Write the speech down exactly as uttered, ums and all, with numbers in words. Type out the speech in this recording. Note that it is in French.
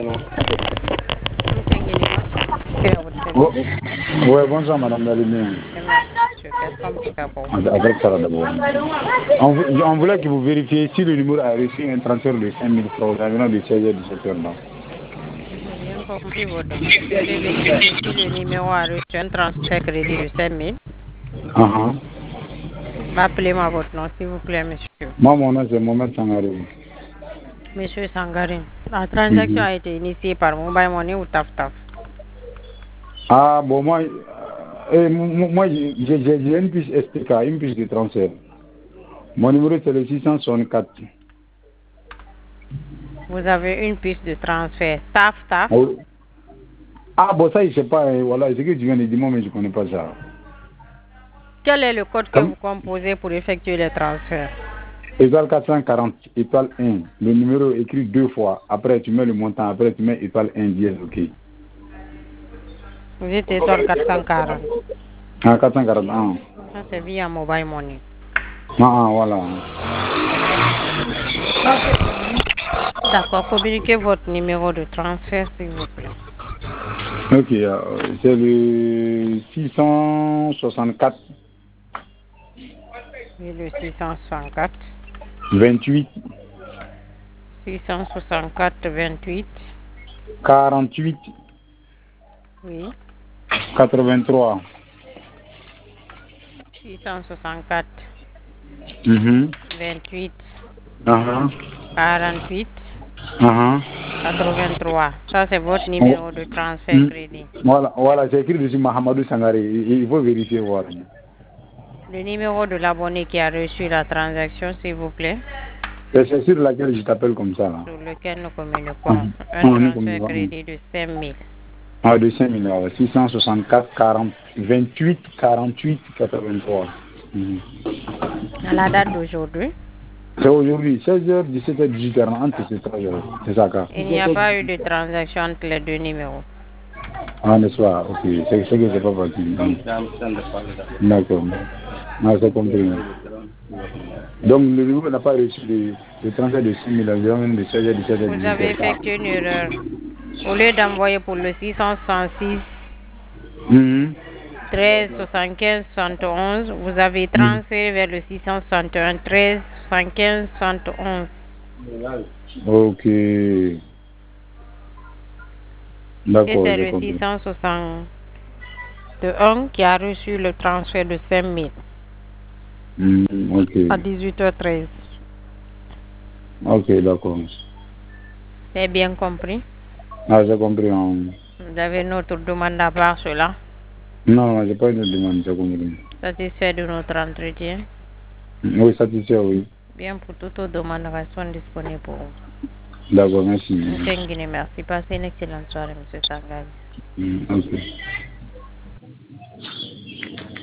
Oh. Ouais, bonjour madame Dalimien. Avec ça d'abord. On, vou- on voulait que vous vérifiez si le numéro a reçu un transfert de cinq mille francs environ de seize heures dix-sept heures là. J'ai bien compris votre demande. Vous allez vérifier si le numéro a reçu un transfert crédit de cinq mille. Uh-huh. Appelez-moi votre nom, s'il vous plaît, monsieur. Moi, mon nom c'est Mohamed Sangaré. Monsieur Sangarin, la transaction Mhm. a été initiée par Mobile Money ou Taf Taf. Ah bon, moi, euh, moi moi, j'ai j'ai- j'ai une puce S T K, une puce de transfert. Mon numéro c'est le six cent soixante-quatre. Vous avez une piste de transfert Taf Taf. Ah oui. Ah bon, ça, je sais pas, hein, voilà, c'est que tu viens de dire, moi, mais je connais pas ça. Quel est le code que Comme vous composez pour effectuer les transferts? étoile quatre cent quarante, étoile un. Le numéro écrit deux fois. Après, tu mets le montant. Après, tu mets étoile un, dièse, ok. Vous êtes étoile quatre cent quarante. Ah, quatre cent quarante. Ça, c'est via Mobile Money. Ah, ah, voilà. D'accord, communiquez votre numéro de transfert, s'il vous plaît. Ok, euh, c'est le six cent soixante-quatre, Oui, le six cent soixante-quatre. vingt-huit, six cent soixante-quatre, vingt-huit. quarante-huit, Oui. quatre-vingt-trois. six cent soixante-quatre, Mhm. vingt-huit, Uh-huh. quarante-huit, Uh-huh. quatre-vingt-trois. Ça, c'est votre Oh. numéro de transfert Mm. crédit. Voilà, voilà, c'est écrit dessus Mahamadou Sangaré. Il, il faut vérifier, voilà. Le numéro de l'abonné qui a reçu la transaction, s'il vous plaît, C'est c'est sur laquelle je t'appelle comme ça, là. sur lequel nous communiquons. Mhm. Un On est comme transfert ça. crédit de cinq mille. Ah, de cinq mille, six cent soixante-quatre, quarante, vingt-huit, quarante-huit, quatre-vingt-trois. Mhm. À la date d'aujourd'hui, C'est aujourd'hui, seize heures, dix-sept heures, dix-huit heures, entre ces trois heures. C'est ça, quoi. il n'y a pas eu de transaction entre les deux numéros. Ah, n'est-ce pas? Ok, c'est c'est que c'est pas parti. D'accord. Ah, c'est compris. Donc, le numéro n'a pas reçu de, de transfert de six mille environ de seize heures, dix-sept heures, Vous dix-huit avez heures. effectué une erreur. Au lieu d'envoyer pour le six cent soixante-six, Mhm. treize, soixante-quinze, soixante et onze, vous avez Mhm. transféré vers le six cent soixante et un, treize, soixante-quinze, soixante et onze. Ok. Et D'accord, c'est j'ai le six compris. cent soixante et un qui a reçu le transfert de cinq mille Mhm. Ok. à dix-huit heures treize. Ok, d'accord. C'est bien compris? Ah, j'ai compris. hein. Vous avez notre demande à part cela. Non, non, j'ai pas eu de demande, j'ai compris. Satisfait de notre entretien. Oui, satisfait, oui. Bien, pour toute autre demande, restons disponibles pour vous. D'accord, merci. Monsieur Nguyen, merci. Passez une excellente soirée, monsieur Sangari. Mm, ok.